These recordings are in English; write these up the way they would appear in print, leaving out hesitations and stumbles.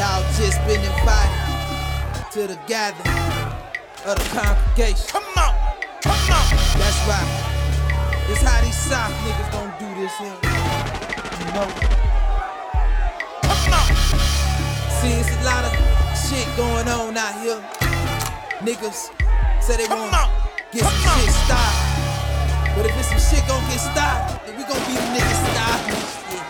Y'all just been invited to the gathering of the congregation. Come on, come on. That's right. This how these South niggas gon' do this here. You know. Come on. See, it's a lot of shit going on out here. Niggas say they wanna get some shit started. But if it's some shit gon' get started, then we gon' be the niggas starting this shit.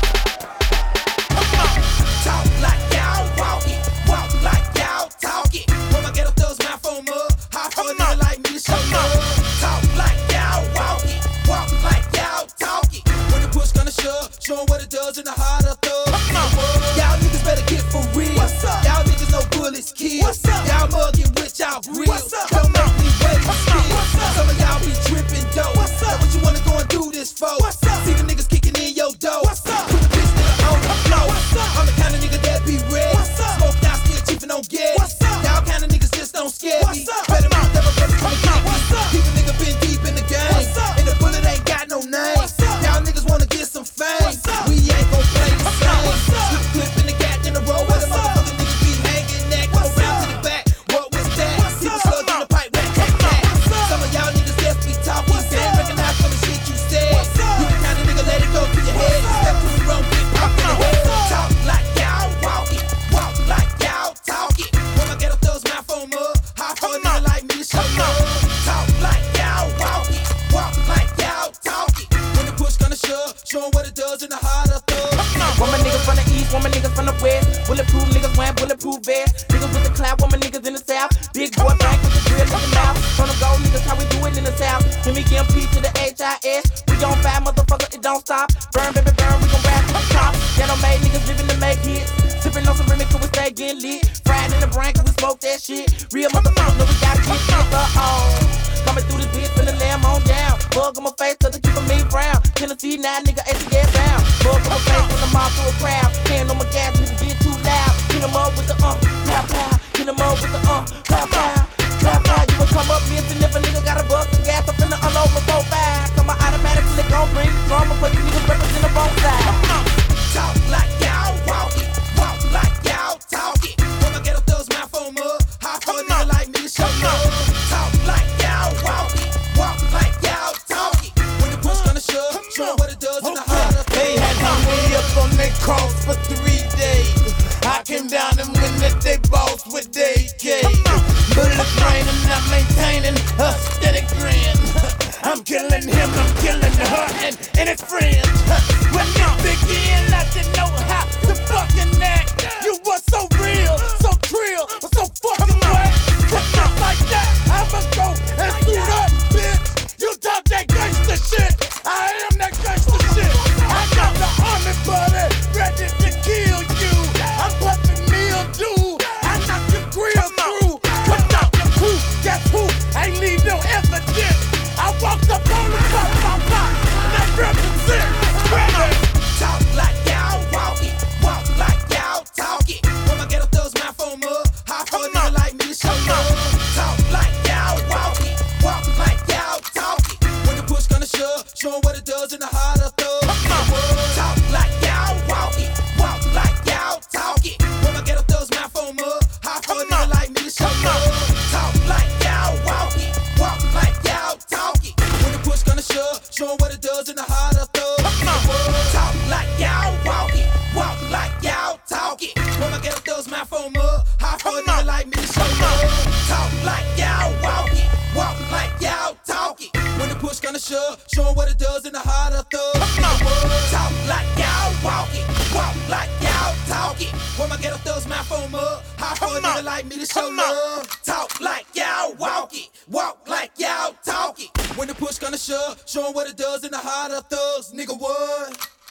Talk like y'all walk it, walk like y'all talk it. When I get up those mouth on mud, how for a nigga like me to show love. Talk like y'all walk it, walk like y'all talk it. When the push gonna shove, show 'em what it does in the heart of thugs. Y'all niggas better get for real. What's up? Y'all niggas know bullets kill. What's up? Y'all mugging with y'all grills. What's up? Don't make me wait and steal. What's up? Some of y'all be tripping dope. What's up? Now what you wanna go and do this for? What's up? See the niggas kicking in your door. What's up? Put the bitch nigga on the floor. What's up? I'm the kind of nigga that be red. What's up? Smoked out, still chiefin' on gas. What's up? Y'all kind of niggas just don't scare me. What's up? Better mouth, never better come and get me. What's up? Keep a nigga been deep in the game. What's up? And the bullet ain't got no name. What's up? Y'all niggas wanna get some fame. What's up? We ain't gon' play the same. What's up? With the clip in the gat in the row where the What's up? motherfucking niggas be hanging neck. Go What's round up? to the back. What was that? What's People up? slugged in the pipe, rat, tat, tat. What's up? Some of y'all niggas just be talking. What's They ain't up? recognize some of the shit you said. What's up? You the kind of nigga let it go to your head. Step to the wrong, get popped in the head. What's up? Talk like y'all walk it, walk like y'all talk it. When I get up those mouth on mud, how for a nigga like me to show love. Talk like y'all walk it, walk like y'all talk it. When the push gonna shove, show 'em what it does in the heart of thugs. One my niggas from the east, one my niggas from the west. Bulletproof niggas wearing bulletproof vests. Niggas with the clout, one my niggas in the south. Big boy bank with the grill in the mouth. From the gold niggas, how we do it in the south. M-E-M-P to the H-I-S. We gon' fire, motherfucker, it don't stop. Burn, baby, burn, we gon' rap to the top. Ghetto made niggas living to make hits. Sippin' on some remix till we stay getting lit. Fried in the brain, cause we smoke that shit. Real motherfuckers know we gotta get shit on. Coming through this bitch, finna lay 'em on down. Bug on my face, cause they keep a mean frown. Tennessee, now nigga, ain't to get down. Bug on my face, when I'm off to a crowd. Hand on my gas, nigga, get too loud. Hit 'em up with the pow, pow. Hit 'em up with the pow, pow. Pow, pow. You will come up missing if a nigga got a bust the gas up in the unload 4-5. Come on, automatic click on bring the drama, but these niggas represent the wrong side. Talk like y'all walk it, walk like y'all talk it. When I get up those mouth on mud, how for a nigga like me to show love. Talk like y'all walk it, walk like y'all talk it. When the push gonna shove, show 'em what it does in the heart of They had me up on their cross for 3 days. I came down and win that they boss with AK. Bullet brain and I'm maintaining a steady grin. I'm killing him, I'm killing her and his friends. When you begin, I didn't know how to fucking act. You were so real, so trill, so fucking whack. Just like that, I'ma go and suit up, bitch. You talk that gangsta shit, I am that gangsta shit. I got the army buddy ready to kill you. I'm puffin' mildew, I knock your grill through. Cut out your crew, guess who? Ain't leave no evidence. I walked up on the top, that represent. talk like y'all walk it, walk like y'all talk it. When I get up those mouth on mud, how for a nigga like me to show love. Talk like y'all walk it, walk like y'all talk it. When the push gonna shove, show 'em what it does in the heart of thugs. Talk like y'all walk it, walk like y'all talk it. When I get up those mouth on mud, how for a nigga like me to show love. Talk like y'all walk it, walk like y'all talk it. When the push gonna shove, show 'em what it does in the heart of thugs. Talk like y'all walk it, walk like y'all talk it. When I get up those mouth on mud, how for a nigga like me to show love. Talk like y'all walk it, walk like y'all talk it. When the push gonna shove, show 'em what it does in the heart of thugs. Talk like y'all walk it, walk like y'all talk it. When I get up those mouth on mud, how for a nigga like me to show love. Talk like y'all walk it, walk like y'all talk it. When the push gonna shove, show 'em what it does in the heart of thugs. Nigga, what?